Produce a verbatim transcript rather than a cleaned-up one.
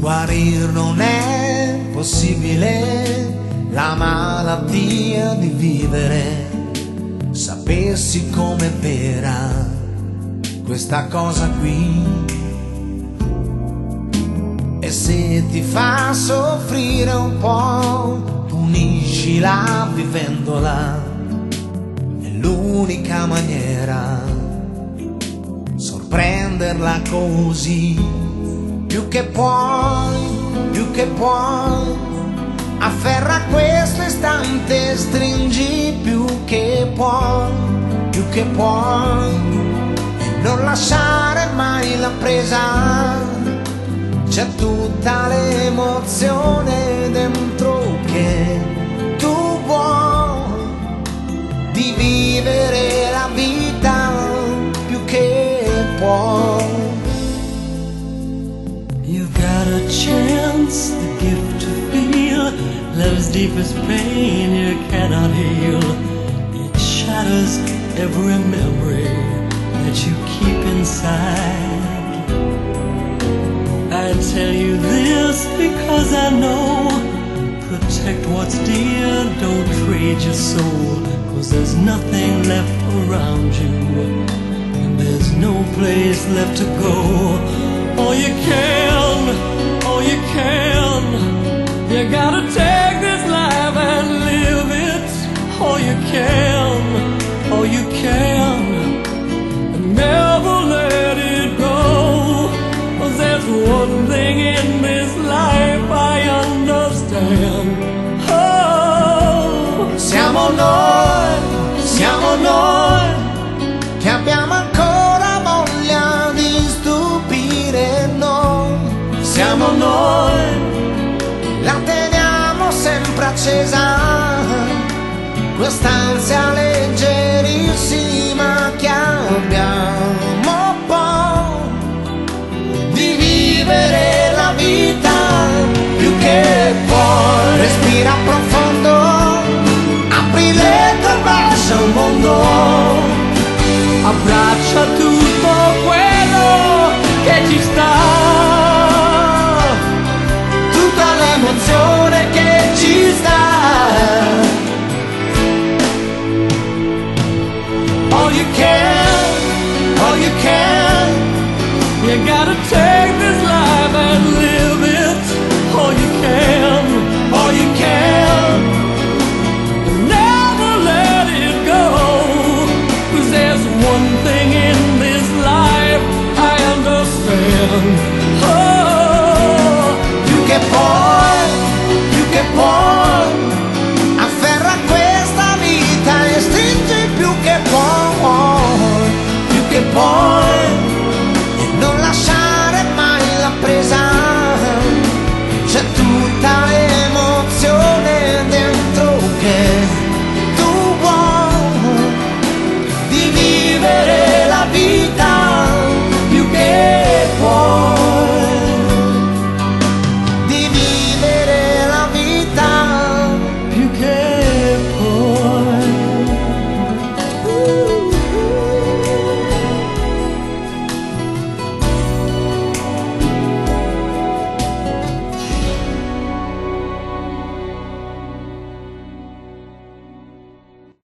Guarir non è possibile, la malattia di vivere. Sapessi com'è vera questa cosa qui. E se ti fa soffrire un po', puniscila vivendola. È l'unica maniera, sorprenderla così. Più che puoi, più che puoi, afferra questo istante, stringi più che puoi, più che puoi, e non lasciare mai la presa. C'è tutta l'emozione dentro che tu vuoi, di vivere la vita più che puoi. You've got a chance, the gift to feel love's deepest pain you cannot heal. It shatters every memory that you keep inside. I tell you this because I know, protect what's dear, don't trade your soul, cause there's nothing left around you, and there's no place left to go. All you can, all you can, you gotta take this life and live it. All you can, all you can, and never let it go. Cause there's one thing in this life I understand. Oh, siamo noi, siamo noi, che abbiamo ancora voglia di stupire noi. Siamo noi, la teniamo sempre accesa, quest'ansia leggerissima che abbiamo poi, di vivere la vita più che puoi. Respira profondo, apri le tue braccia al mondo, abbraccia tutto quello che ci sta, tutta l'emozione che ci sta. All you can, all you can, you gotta take this life and live it. All you can, all you can, never let it go. Cause there's one thing in this life I understand.